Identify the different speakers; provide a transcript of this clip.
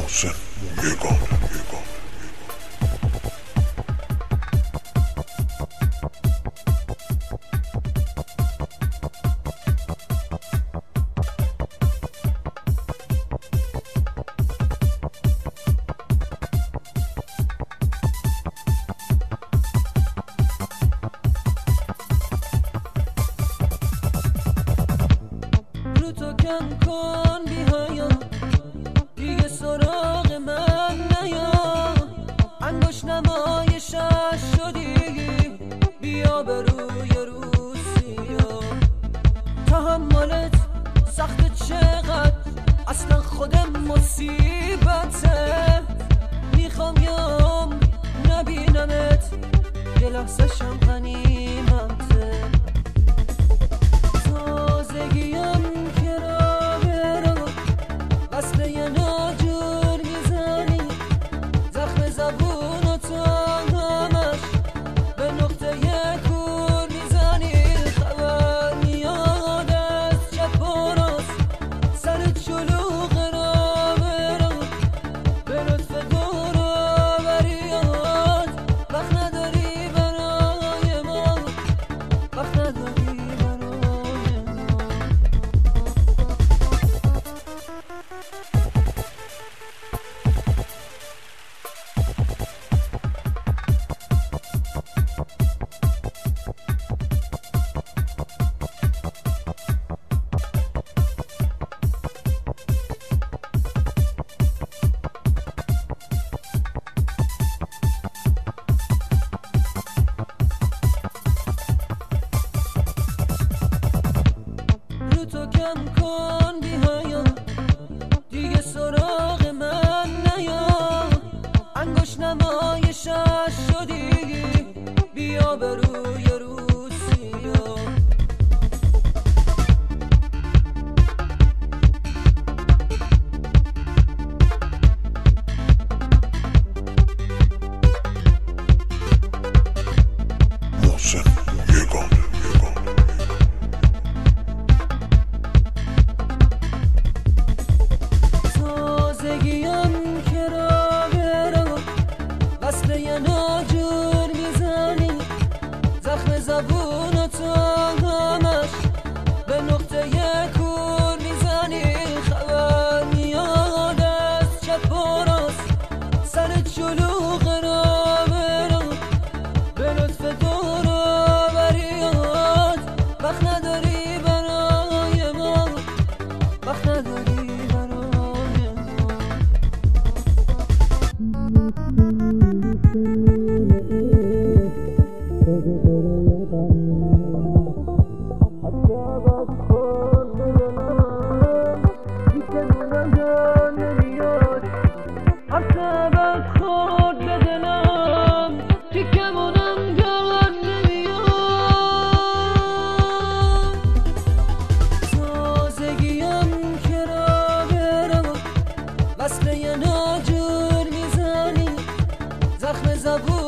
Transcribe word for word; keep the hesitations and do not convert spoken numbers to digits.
Speaker 1: محسن یگان
Speaker 2: رو تو کم کن بیهایا دیگه سراغ من نیا انگوش نمایشش شدی بیا به روی روسیا تحملت سخت چقدر اصلا خودم مصیبته میخوام یام نبینمت یه لحظه شم غنیمته تازگیم که را برو وصله یه ناجور میزنی زخم زبون و تا همش به نقطه یه کور میزنی خبر میاد از چپ و راست سرت شلوغ را برو به لطف دور آوریات وقت نداری برای ما وقت نداری رو تو کم کن بیهایا دیگه سراغ من نیا انگوش نمایشش شدی بیا به روی روسیا
Speaker 1: محسن یگان
Speaker 2: تازگیم که را برو وصله یه ناجور میزنی زخم زبون و تا همش به نقطه یه کور میزنی خبر میاد از چپ و راست سرت شلوغ را برو به لطف دور آوریات وقت نداری برای ما وقت نداری برای ما وصله یه ناجور میزنی زخم زبون